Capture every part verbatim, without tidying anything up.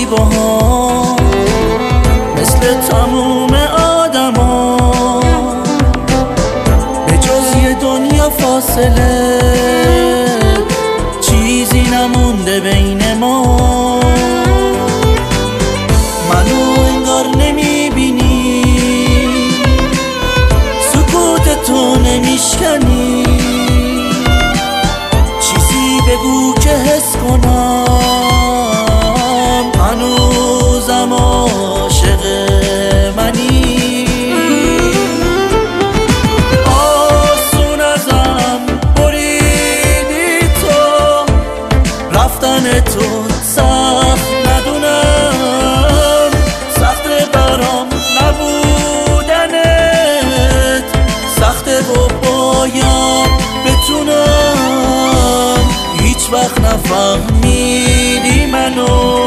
با هم مثل تموم آدما، به جز یه دنیا فاصله چیزی نمونده بین ما. منو انگار نمیبینی، سکوت تو نمیشکنی، چیزی بگو که حس کنم هنوزم عاشق منی. آسون ازم بریدی تو، رفتن تو سخت ندونم، سخت برام نبودنت، سخته و باید بتونم. هیچ وقت نفهمیدی منو،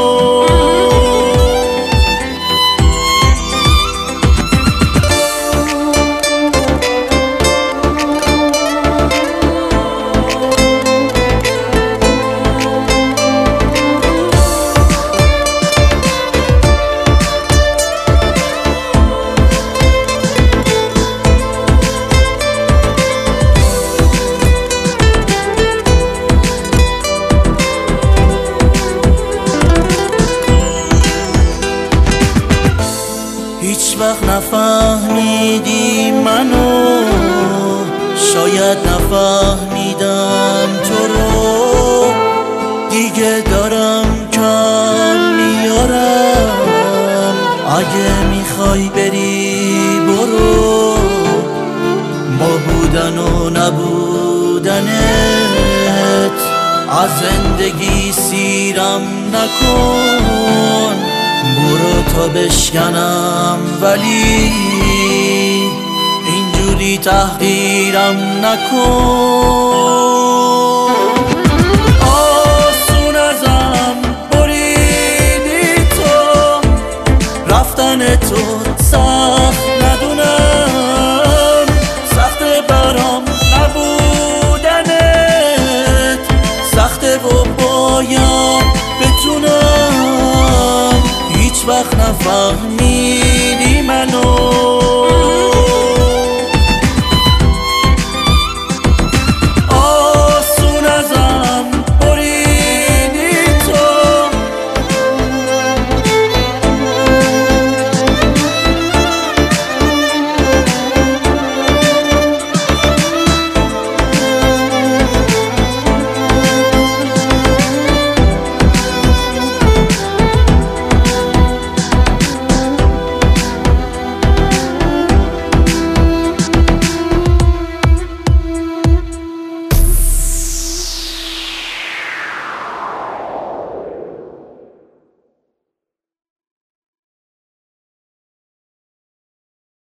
هیچ وقت نفهمیدی منو، شاید نفهمیدم تو رو. دیگه دارم کم میارم، اگه میخوای بری برو، با بودن و نبودنت از زندگی سیرم نکن. برو تا بشکنم ولی اینجوری تحقیرم نکن. آسون ازم بریدی تو، رفتن تو سخت ندونم، سخت برام نبودنت، سخته و باید بتونم. هیچ وقت نفهمی